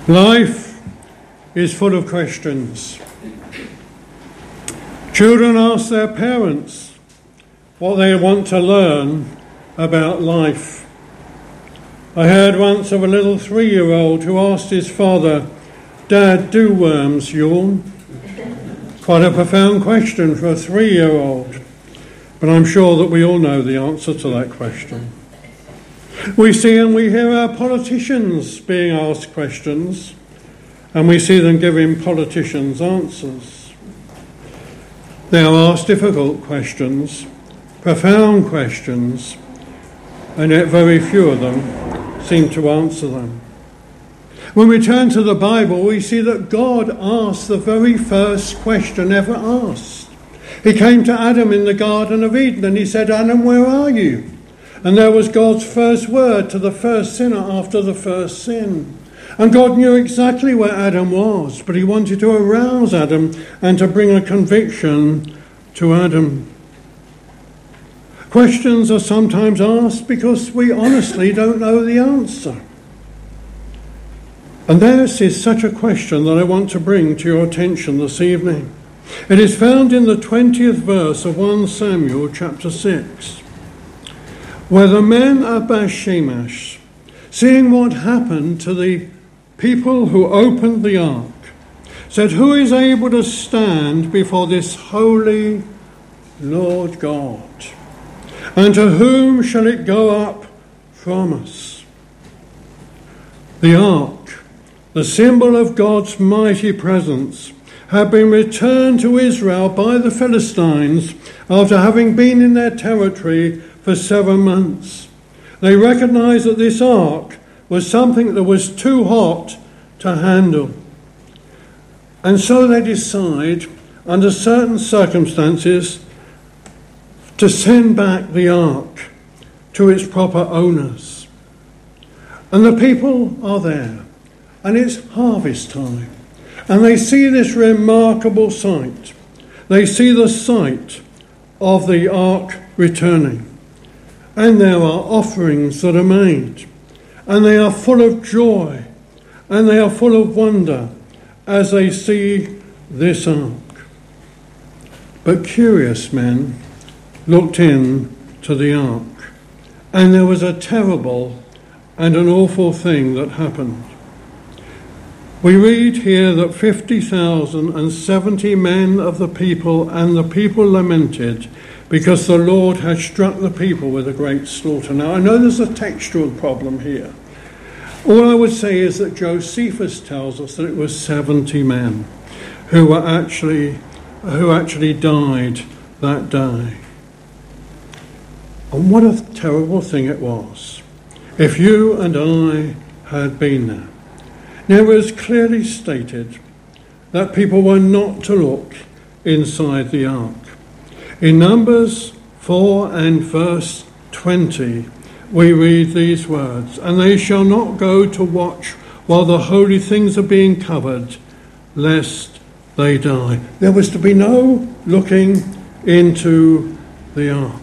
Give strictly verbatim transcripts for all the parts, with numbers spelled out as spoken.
Life is full of questions. Children ask their parents what they want to learn about life. I heard once of a little three-year-old who asked his father, "Dad, do worms yawn?" Quite a profound question for a three-year-old, but I'm sure that we all know the answer to that question. We see and we hear our politicians being asked questions, and we see them giving politicians answers. They are asked difficult questions, profound questions, and yet very few of them seem to answer them. When we turn to the Bible, we see that God asked the very first question ever asked. He came to Adam in the Garden of Eden and he said, "Adam, where are you?" And there was God's first word to the first sinner after the first sin. And God knew exactly where Adam was, but he wanted to arouse Adam and to bring a conviction to Adam. Questions are sometimes asked because we honestly don't know the answer. And this is such a question that I want to bring to your attention this evening. It is found in the twentieth verse of First Samuel chapter six. Where the men of Beth-Shemesh, seeing what happened to the people who opened the ark, said, "Who is able to stand before this holy Lord God? And to whom shall it go up from us?" The ark, the symbol of God's mighty presence, had been returned to Israel by the Philistines after having been in their territory for seven months. They recognized that this ark was something that was too hot to handle. And so they decide, under certain circumstances, to send back the ark to its proper owners. And the people are there, and it's harvest time. And they see this remarkable sight. They see the sight of the ark returning. And there are offerings that are made, and they are full of joy, and they are full of wonder as they see this ark. But curious men looked in to the ark, and there was a terrible and an awful thing that happened. We read here that fifty thousand seventy men of the people and the people lamented because the Lord had struck the people with a great slaughter. Now, I know there's a textual problem here. All I would say is that Josephus tells us that it was seventy men who were actually, who actually died that day. And what a terrible thing it was if you and I had been there. Now, it was clearly stated that people were not to look inside the ark. In Numbers four and verse twenty, we read these words, "And they shall not go to watch while the holy things are being covered, lest they die." There was to be no looking into the ark.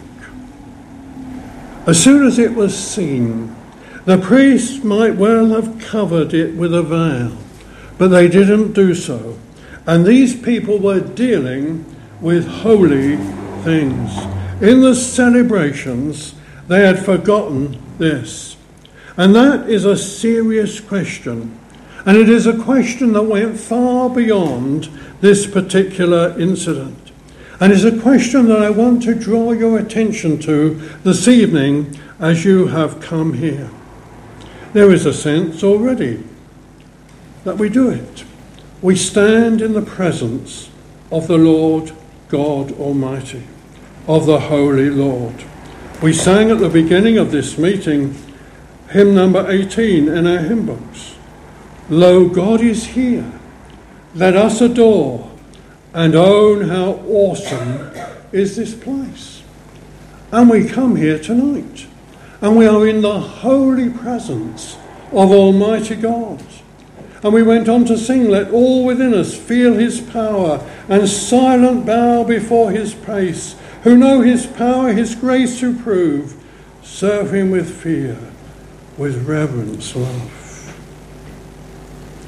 As soon as it was seen, the priests might well have covered it with a veil, but they didn't do so. And these people were dealing with holy things. In the celebrations, they had forgotten this. And that is a serious question. And it is a question that went far beyond this particular incident. And it's a question that I want to draw your attention to this evening as you have come here. There is a sense already that we do it. We stand in the presence of the Lord God Almighty, of the Holy Lord. We sang at the beginning of this meeting hymn number eighteen in our hymn books. "Lo, God is here, let us adore and own how awesome is this place." And we come here tonight, and we are in the holy presence of Almighty God. And we went on to sing, "Let all within us feel his power and silent bow before his face, who know his power, his grace to prove, serve him with fear, with reverence love."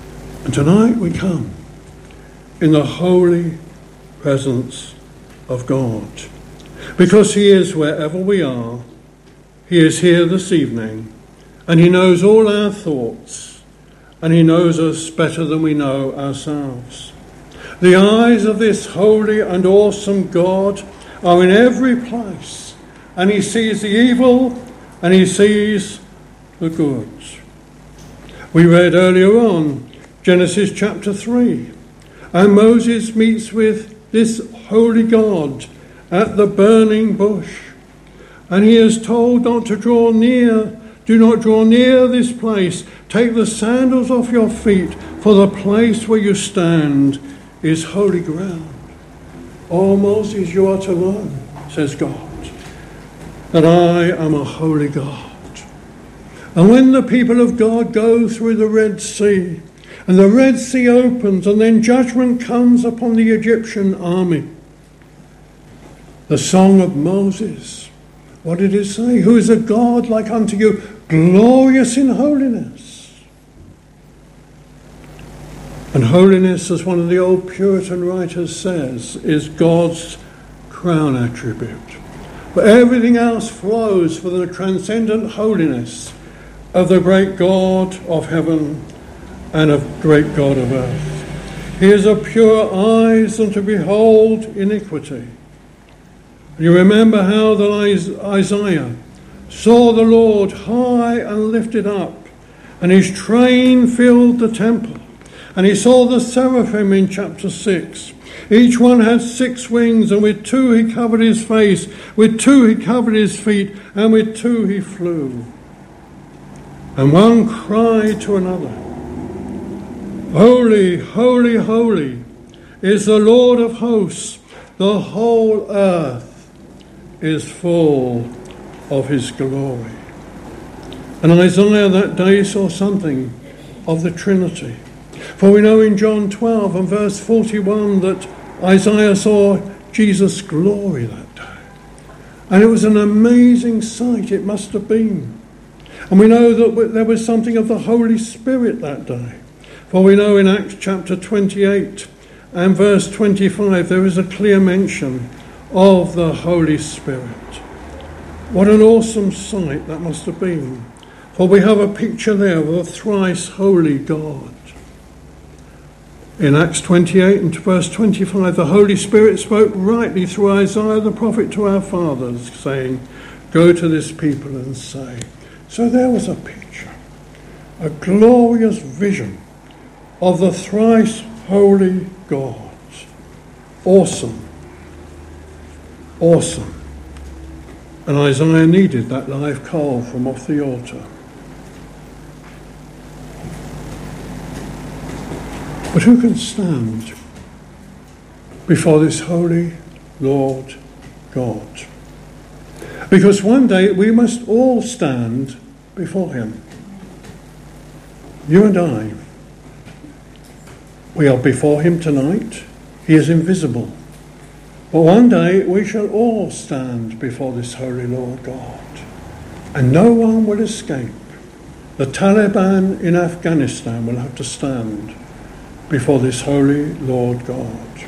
And tonight we come in the holy presence of God, because he is wherever we are. He is here this evening, and he knows all our thoughts, and he knows us better than we know ourselves. The eyes of this holy and awesome God are in every place, and he sees the evil and he sees the good. We read earlier on Genesis chapter three, and Moses meets with this holy God at the burning bush, and he is told not to draw near, do not draw near this place, take the sandals off your feet, for the place where you stand is holy ground. Oh, Moses, you are to learn, says God, that I am a holy God. And when the people of God go through the Red Sea, and the Red Sea opens, and then judgment comes upon the Egyptian army, the song of Moses, what did it say? Who is a God like unto you, glorious in holiness? And holiness, as one of the old Puritan writers says, is God's crown attribute. But everything else flows for the transcendent holiness of the great God of heaven and of great God of earth. He is of pure eyes than to behold iniquity. You remember how that Isaiah saw the Lord high and lifted up, and his train filled the temple. And he saw the seraphim in chapter six. Each one had six wings, and with two he covered his face, with two he covered his feet, and with two he flew. And one cried to another, Holy, holy, holy is the Lord of hosts. The whole earth is full of his glory. And Isaiah that day saw something of the Trinity. For we know in John twelve and verse forty-one that Isaiah saw Jesus' glory that day. And it was an amazing sight, it must have been. And we know that there was something of the Holy Spirit that day. For we know in Acts chapter twenty-eight and verse twenty-five there is a clear mention of the Holy Spirit. What an awesome sight that must have been. For we have a picture there of a thrice holy God. In Acts twenty-eight and verse twenty-five, the Holy Spirit spoke rightly through Isaiah the prophet to our fathers, saying, Go to this people and say. So there was a picture, a glorious vision of the thrice holy God. Awesome. Awesome. And Isaiah needed that live coal from off the altar. But who can stand before this holy Lord God? Because one day we must all stand before him. You and I. We are before him tonight. He is invisible. But one day we shall all stand before this holy Lord God. And no one will escape. The Taliban in Afghanistan will have to stand before this holy Lord God.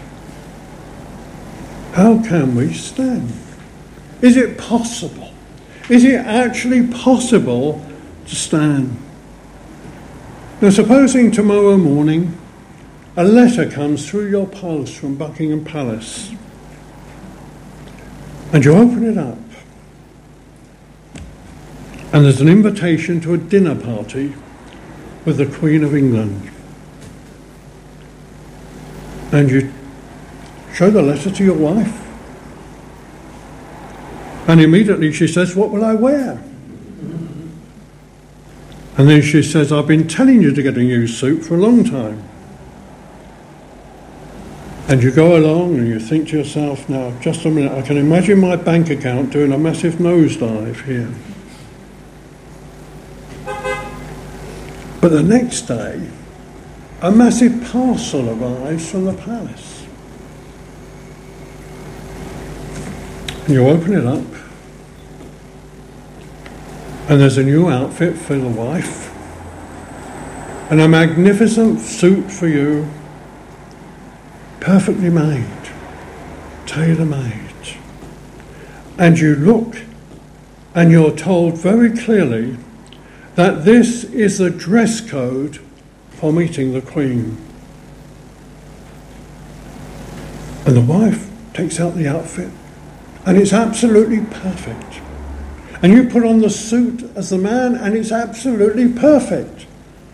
How can we stand? Is it possible? Is it actually possible to stand? Now, supposing tomorrow morning a letter comes through your post from Buckingham Palace, and you open it up, and there's an invitation to a dinner party with the Queen of England. And you show the letter to your wife, and immediately she says, What will I wear? And then she says, I've been telling you to get a new suit for a long time. And you go along and you think to yourself, now, just a minute, I can imagine my bank account doing a massive nosedive here. But the next day, a massive parcel arrives from the palace. And you open it up, and there's a new outfit for the wife, and a magnificent suit for you, perfectly made, tailor-made. And you look and you're told very clearly that this is the dress code for meeting the Queen. And the wife takes out the outfit, and it's absolutely perfect. And you put on the suit as the man, and it's absolutely perfect.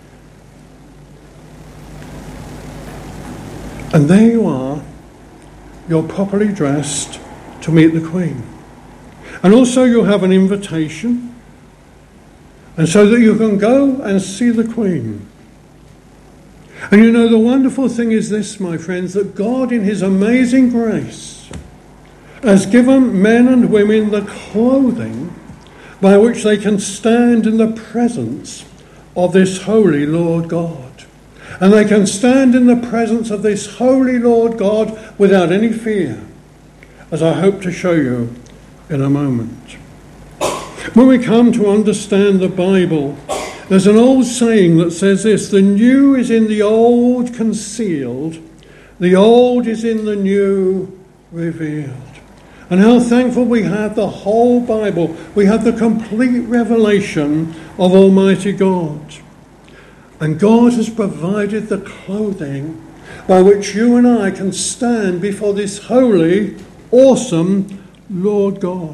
And there you are, you're properly dressed to meet the Queen. And also you have an invitation, and so that you can go and see the Queen. And you know, the wonderful thing is this, my friends, that God in his amazing grace has given men and women the clothing by which they can stand in the presence of this holy Lord God. And they can stand in the presence of this holy Lord God without any fear, as I hope to show you in a moment. When we come to understand the Bible, there's an old saying that says this: the new is in the old concealed, the old is in the new revealed. And how thankful we have the whole Bible. We have the complete revelation of Almighty God. And God has provided the clothing by which you and I can stand before this holy, awesome Lord God.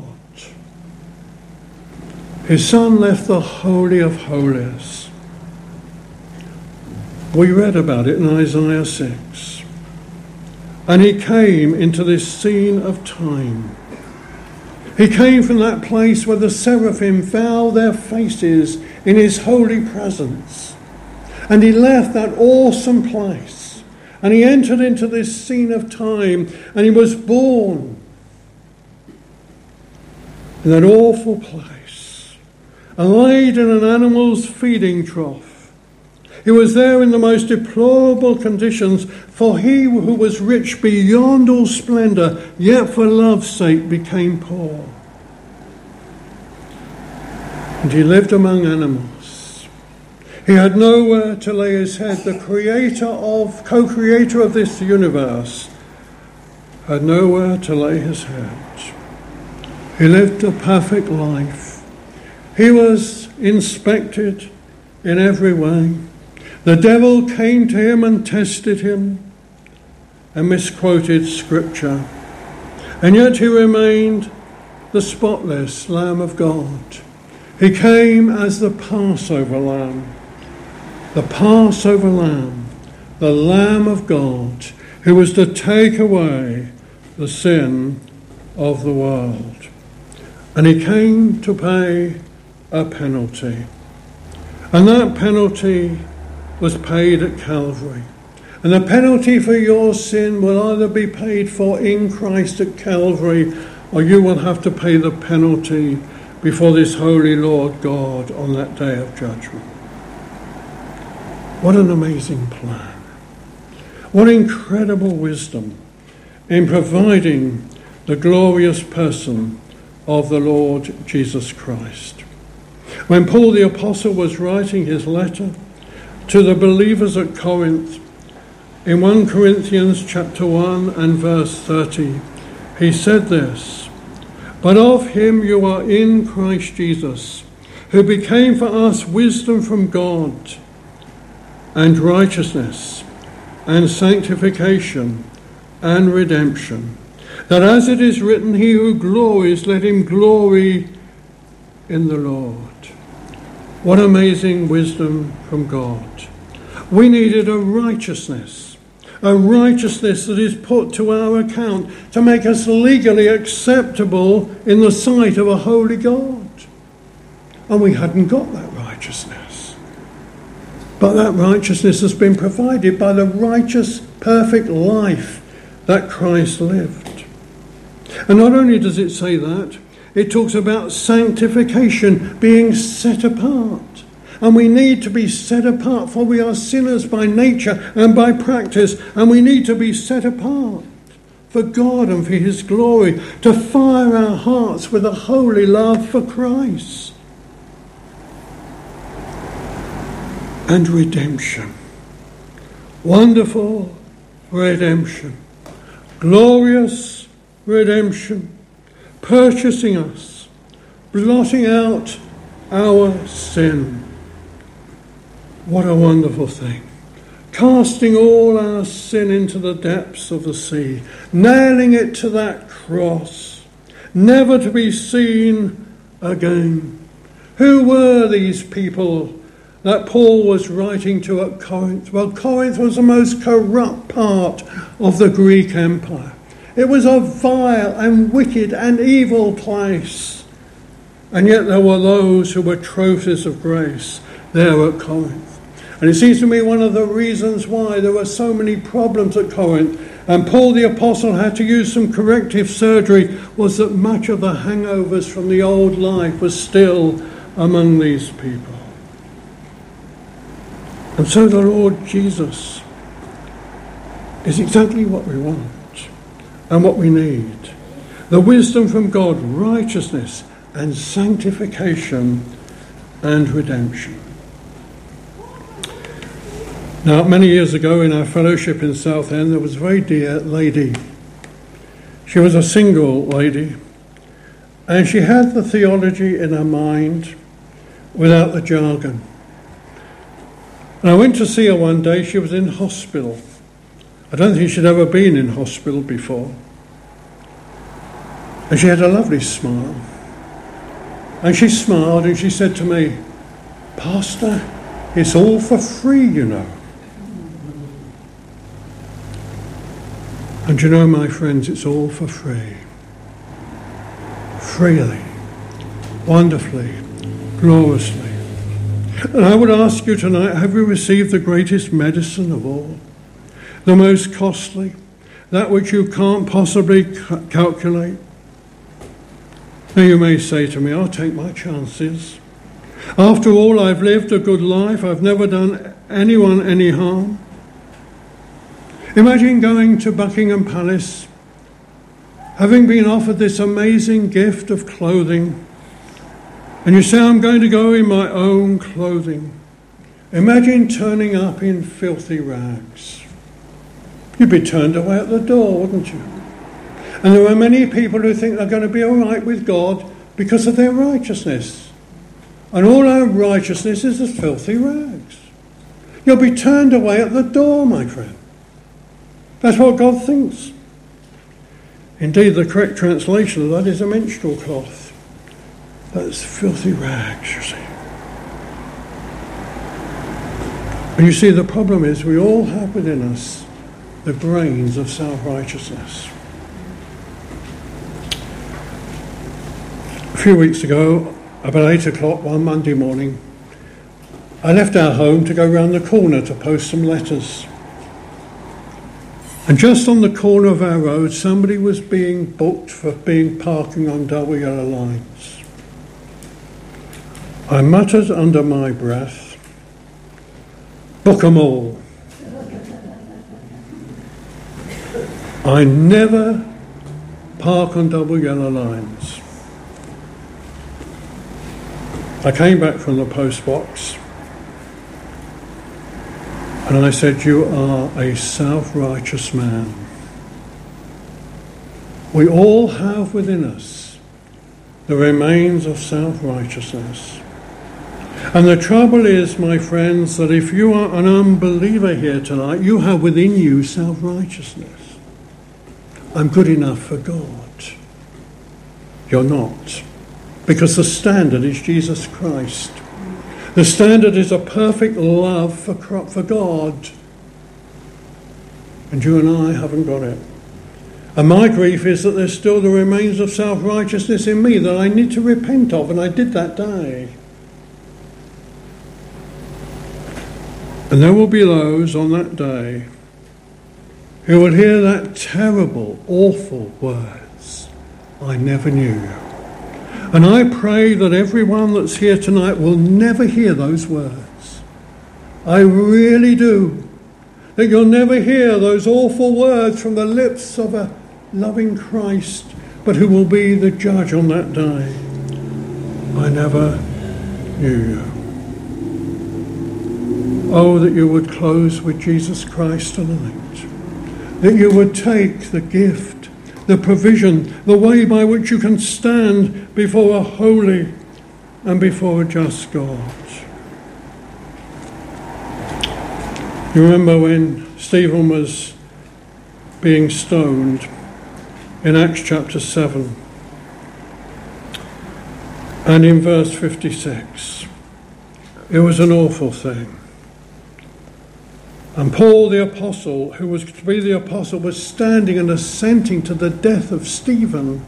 His Son left the Holy of Holies. We read about it in Isaiah six. And he came into this scene of time. He came from that place where the seraphim fell their faces in his holy presence. And he left that awesome place. And he entered into this scene of time. And he was born in that awful place, and laid in an animal's feeding trough. He was there in the most deplorable conditions, for he who was rich beyond all splendour, yet for love's sake became poor. And he lived among animals. He had nowhere to lay his head. The creator of, co-creator of this universe had nowhere to lay his head. He lived a perfect life. He was inspected in every way. The devil came to him and tested him and misquoted Scripture. And yet he remained the spotless Lamb of God. He came as the Passover Lamb. The Passover Lamb, the Lamb of God, who was to take away the sin of the world. And he came to pay a penalty. And that penalty was paid at Calvary. And the penalty for your sin will either be paid for in Christ at Calvary, or you will have to pay the penalty before this holy Lord God on that day of judgment. What an amazing plan. What incredible wisdom in providing the glorious person of the Lord Jesus Christ. When Paul the Apostle was writing his letter to the believers at Corinth, in First Corinthians chapter one and verse thirty, he said this: "But of him you are in Christ Jesus, who became for us wisdom from God, and righteousness, and sanctification, and redemption, that as it is written, he who glories, let him glory in the Lord." What amazing wisdom from God. We needed a righteousness, a righteousness that is put to our account to make us legally acceptable in the sight of a holy God. And we hadn't got that righteousness. But that righteousness has been provided by the righteous, perfect life that Christ lived. And not only does it say that, it talks about sanctification, being set apart. And we need to be set apart, for we are sinners by nature and by practice, and we need to be set apart for God and for his glory, to fire our hearts with a holy love for Christ. and redemption. Wonderful redemption. Glorious redemption. Purchasing us. Blotting out our sin. What a wonderful thing. Casting all our sin into the depths of the sea. Nailing it to that cross. Never to be seen again. Who were these people that Paul was writing to at Corinth? Well, Corinth was the most corrupt part of the Greek Empire. It was a vile and wicked and evil place. And yet there were those who were trophies of grace there at Corinth. And it seems to me one of the reasons why there were so many problems at Corinth, and Paul the Apostle had to use some corrective surgery, was that much of the hangovers from the old life was still among these people. And so the Lord Jesus is exactly what we want and what we need. The wisdom from God, righteousness and sanctification and redemption. Now, many years ago in our fellowship in Southend, there was a very dear lady. She was a single lady, and she had the theology in her mind without the jargon. And I went to see her one day. She was in hospital. I don't think she'd ever been in hospital before. And she had a lovely smile. And she smiled and she said to me, "Pastor, it's all for free, you know." And you know, my friends, it's all for free. Freely, wonderfully, gloriously. And I would ask you tonight, have you received the greatest medicine of all? The most costly? That which you can't possibly ca- calculate? Now you may say to me, I'll take my chances. After all, I've lived a good life. I've never done anyone any harm. Imagine going to Buckingham Palace, having been offered this amazing gift of clothing, and you say, I'm going to go in my own clothing. Imagine turning up in filthy rags. You'd be turned away at the door, wouldn't you? And there are many people who think they're going to be all right with God because of their righteousness. And all our righteousness is as filthy rags. You'll be turned away at the door, my friend. That's what God thinks. Indeed, the correct translation of that is a minstrel cloth. That's filthy rags, you see. And you see, the problem is we all have within us the brains of self-righteousness. A few weeks ago, about eight o'clock one Monday morning, I left our home to go round the corner to post some letters. And just on the corner of our road, somebody was being booked for being parking on double yellow lines. I muttered under my breath, "Book 'em all." I never park on double yellow lines. I came back from the post box and I said, "You are a self-righteous man." We all have within us the remains of self-righteousness. And the trouble is, my friends, that if you are an unbeliever here tonight, you have within you self-righteousness. I'm good enough for God. You're not. Because the standard is Jesus Christ. The standard is a perfect love for, for God. And you and I haven't got it. And my grief is that there's still the remains of self-righteousness in me that I need to repent of, and I did that day. And there will be those on that day who will hear that terrible, awful words, "I never knew you." And I pray that everyone that's here tonight will never hear those words. I really do. That you'll never hear those awful words from the lips of a loving Christ, but who will be the judge on that day. "I never knew you." Oh, that you would close with Jesus Christ tonight. That you would take the gift, the provision, the way by which you can stand before a holy and before a just God. You remember when Stephen was being stoned in Acts chapter seven and in verse fifty-six. It was an awful thing. And Paul the apostle, who was to be the apostle, was standing and assenting to the death of Stephen.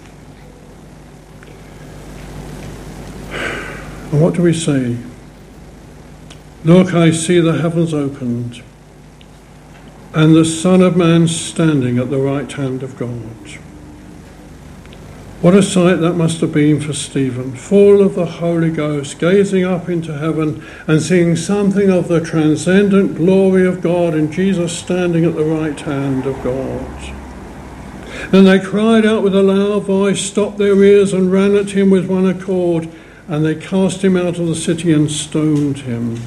And what do we see? Look, I see the heavens opened, and the Son of Man standing at the right hand of God. What a sight that must have been for Stephen, full of the Holy Ghost, gazing up into heaven and seeing something of the transcendent glory of God and Jesus standing at the right hand of God. Then they cried out with a loud voice, stopped their ears and ran at him with one accord, and they cast him out of the city and stoned him.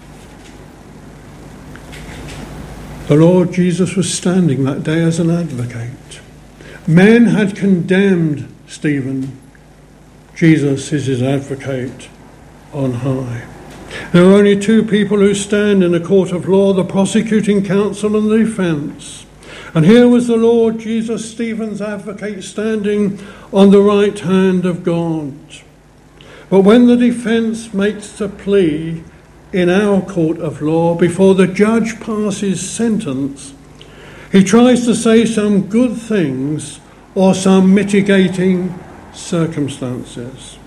The Lord Jesus was standing that day as an advocate. Men had condemned Stephen. Jesus is his advocate on high. There are only two people who stand in a court of law, the prosecuting counsel and the defence. And here was the Lord Jesus, Stephen's advocate, standing on the right hand of God. But when the defence makes a plea in our court of law, before the judge passes sentence, he tries to say some good things or some mitigating circumstances.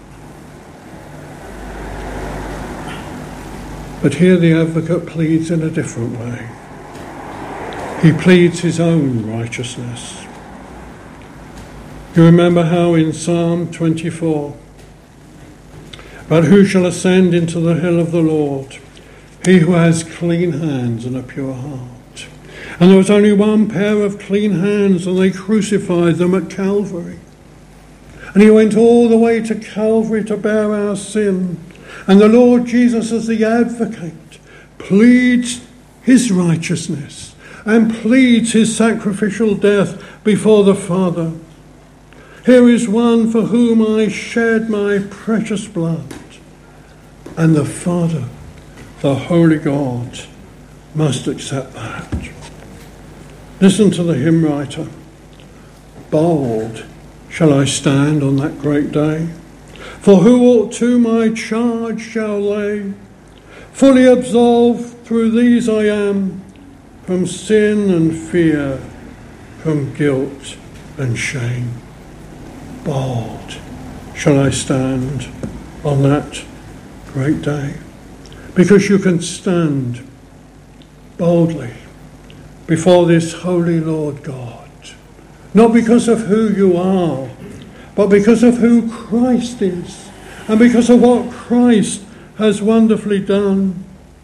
But here the advocate pleads in a different way. He pleads his own righteousness. You remember how in Psalm twenty-four, but who shall ascend into the hill of the Lord? He who has clean hands and a pure heart. And there was only one pair of clean hands, and they crucified them at Calvary. And he went all the way to Calvary to bear our sin. And the Lord Jesus, as the advocate, pleads his righteousness and pleads his sacrificial death before the Father. Here is one for whom I shed my precious blood. And the Father, the Holy God, must accept that. Listen to the hymn writer. Bold shall I stand on that great day, for who ought to my charge shall lay? Fully absolved through these I am, from sin and fear, from guilt and shame. Bold shall I stand on that great day, because you can stand boldly before this holy Lord God, not because of who you are, but because of who Christ is, and because of what Christ has wonderfully done.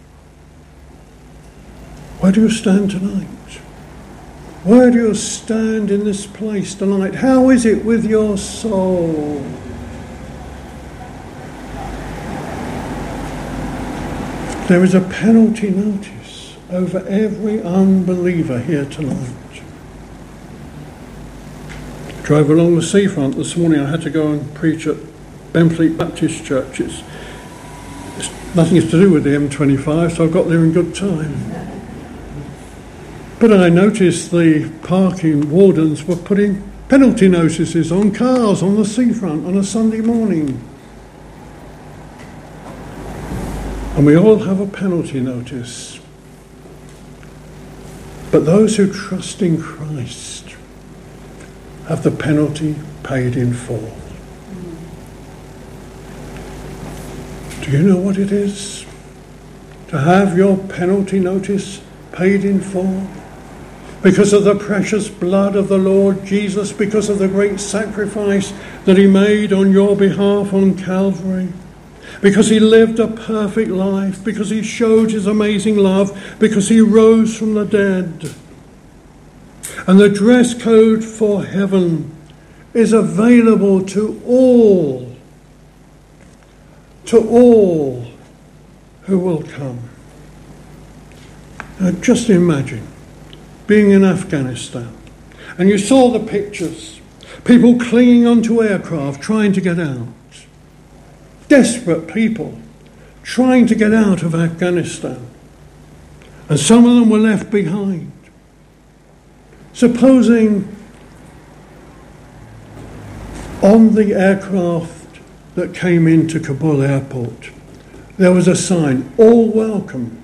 Where do you stand tonight? Where do you stand in this place tonight? How is it with your soul? There is a penalty notice over every unbeliever here tonight. I drove along the seafront this morning. I had to go and preach at Benfleet Baptist Church. It's, it's nothing to do with the M twenty-five, so I got there in good time. But I noticed the parking wardens were putting penalty notices on cars on the seafront on a Sunday morning. And we all have a penalty notice. But those who trust in Christ have the penalty paid in full. Do you know what it is to have your penalty notice paid in full? Because of the precious blood of the Lord Jesus, because of the great sacrifice that he made on your behalf on Calvary, because he lived a perfect life, because he showed his amazing love, because he rose from the dead. And the dress code for heaven is available to all, to all who will come. Now, just imagine being in Afghanistan and you saw the pictures, people clinging onto aircraft trying to get out, desperate people trying to get out of Afghanistan, and some of them were left behind. Supposing on the aircraft that came into Kabul airport there was a sign, all welcome.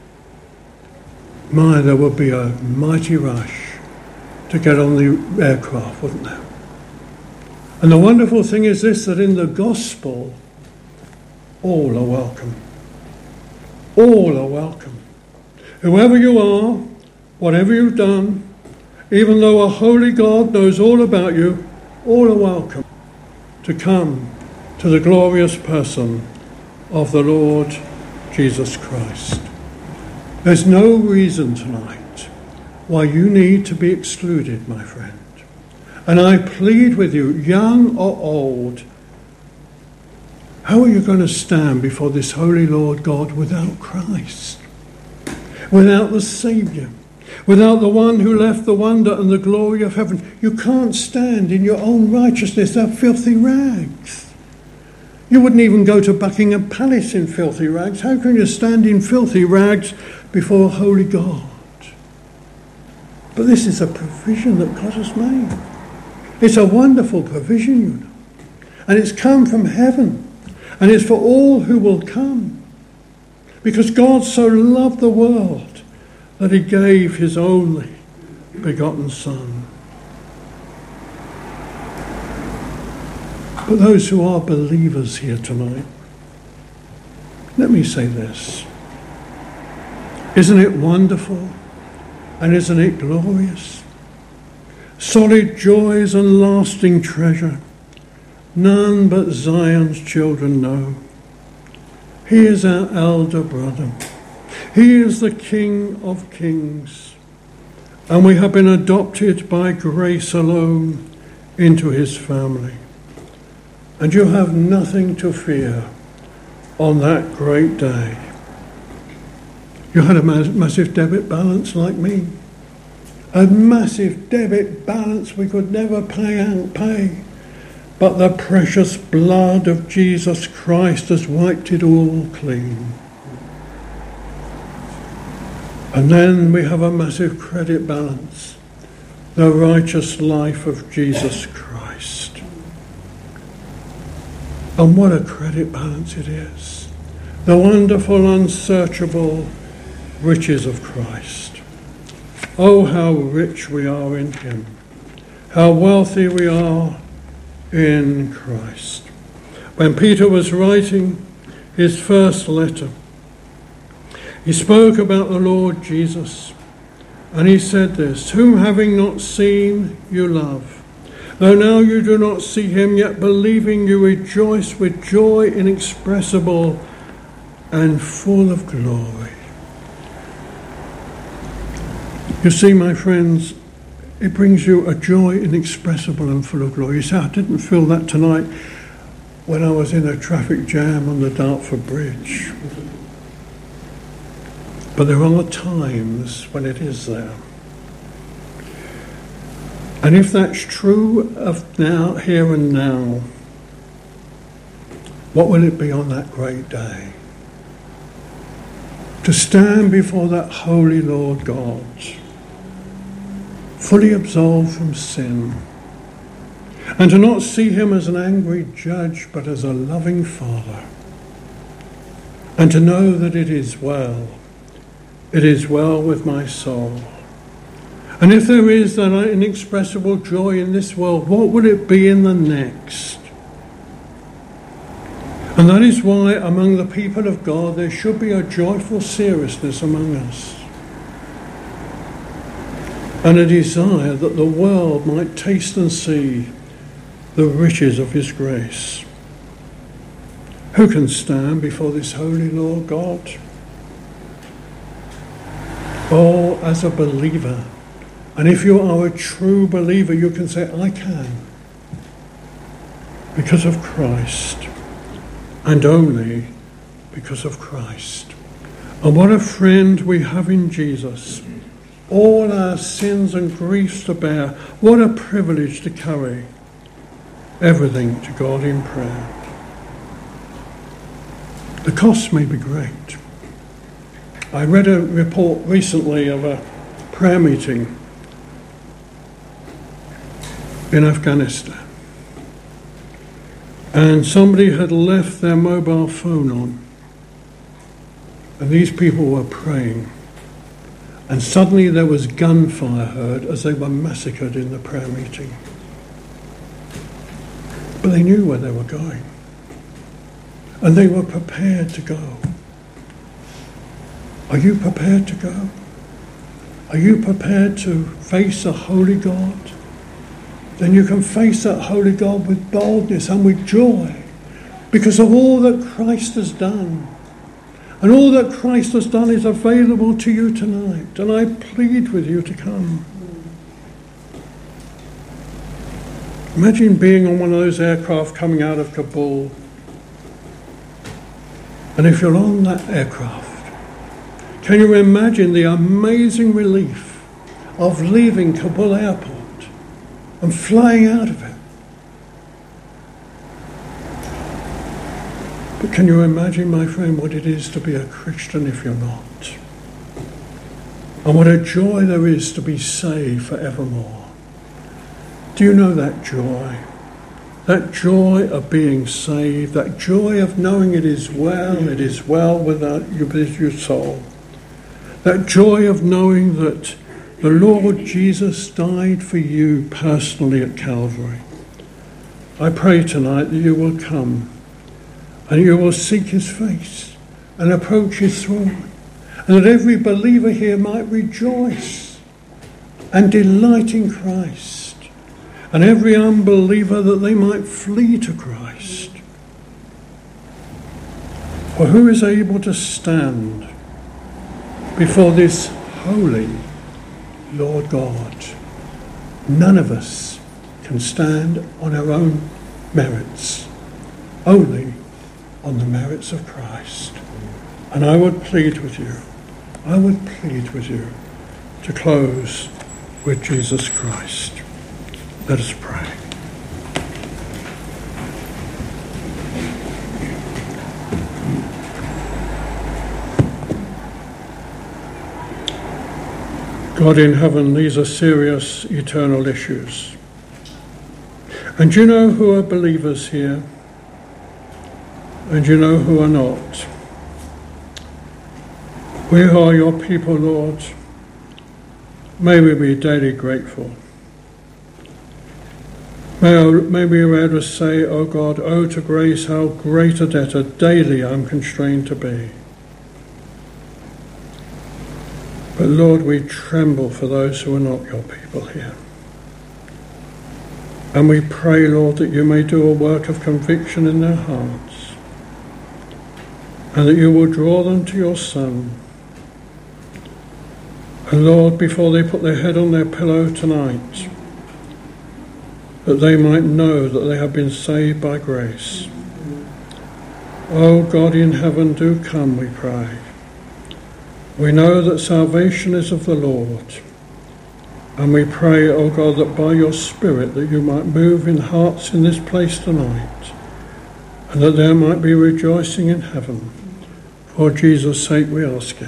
My, there would be a mighty rush to get on the aircraft, wouldn't there? And the wonderful thing is this, that in the gospel, all are welcome. All are welcome. Whoever you are, whatever you've done, even though a holy God knows all about you, all are welcome to come to the glorious person of the Lord Jesus Christ. There's no reason tonight why you need to be excluded, my friend. And I plead with you, young or old, how are you going to stand before this holy Lord God without Christ? Without the Saviour? Without the one who left the wonder and the glory of heaven? You can't stand in your own righteousness. They're filthy rags. You wouldn't even go to Buckingham Palace in filthy rags. How can you stand in filthy rags before a holy God? But this is a provision that God has made. It's a wonderful provision, you know. And it's come from heaven. And it's for all who will come. Because God so loved the world that he gave his only begotten Son. But those who are believers here tonight, let me say this. Isn't it wonderful? And isn't it glorious? Solid joys and lasting treasure, none but Zion's children know. He is our elder brother. He is the King of kings. And we have been adopted by grace alone into his family. And you have nothing to fear on that great day. You had a massive debit balance like me. A massive debit balance we could never pay out, pay. But the precious blood of Jesus Christ has wiped it all clean. And then we have a massive credit balance. The righteous life of Jesus Christ. And what a credit balance it is. The wonderful, unsearchable riches of Christ. Oh, how rich we are in him. How wealthy we are in Christ. When Peter was writing his first letter, he spoke about the Lord Jesus. And he said this, whom having not seen, you love. Though now you do not see him, yet believing you rejoice with joy inexpressible and full of glory. You see, my friends, it brings you a joy inexpressible and full of glory. You say, I didn't feel that tonight when I was in a traffic jam on the Dartford Bridge. But there are times when it is there. And if that's true of now, here and now, what will it be on that great day? To stand before that holy Lord God, fully absolved from sin, and to not see him as an angry judge, but as a loving Father, and to know that it is well, it is well with my soul. And if there is that inexpressible joy in this world, what will it be in the next? And that is why among the people of God there should be a joyful seriousness among us. And a desire that the world might taste and see the riches of his grace. Who can stand before this holy Lord God? Oh, as a believer. And if you are a true believer, you can say, I can. Because of Christ. And only because of Christ. And what a friend we have in Jesus. All our sins and griefs to bear. What a privilege to carry everything to God in prayer. The cost may be great. I read a report recently of a prayer meeting in Afghanistan. And somebody had left their mobile phone on. And these people were praying. And suddenly there was gunfire heard as they were massacred in the prayer meeting. But they knew where they were going. And they were prepared to go. Are you prepared to go? Are you prepared to face a holy God? Then you can face that holy God with boldness and with joy because of all that Christ has done. And all that Christ has done is available to you tonight. And I plead with you to come. Imagine being on one of those aircraft coming out of Kabul. And if you're on that aircraft, can you imagine the amazing relief of leaving Kabul airport and flying out of it? But can you imagine, my friend, what it is to be a Christian if you're not? And what a joy there is to be saved forevermore. Do you know that joy? That joy of being saved, that joy of knowing it is well, it is well without you, with your soul. That joy of knowing that the Lord Jesus died for you personally at Calvary. I pray tonight that you will come and you will seek his face and approach his throne, and that every believer here might rejoice and delight in Christ, and every unbeliever that they might flee to Christ. For who is able to stand before this holy Lord God? None of us can stand on our own merits, only on the merits of Christ. And I would plead with you, I would plead with you to close with Jesus Christ. Let us pray. God in heaven, these are serious eternal issues. And you know who are believers here, and you know who are not. We are your people, Lord. May we be daily grateful. May, may we rather say, O God, oh to grace, how great a debtor daily I'm constrained to be. But Lord, we tremble for those who are not your people here. And we pray, Lord, that you may do a work of conviction in their hearts, and that you will draw them to your Son. And Lord, before they put their head on their pillow tonight, that they might know that they have been saved by grace. O God in heaven, do come, we pray. We know that salvation is of the Lord, and we pray, O God, that by your Spirit that you might move in hearts in this place tonight, and that there might be rejoicing in heaven. For Jesus' sake we ask it.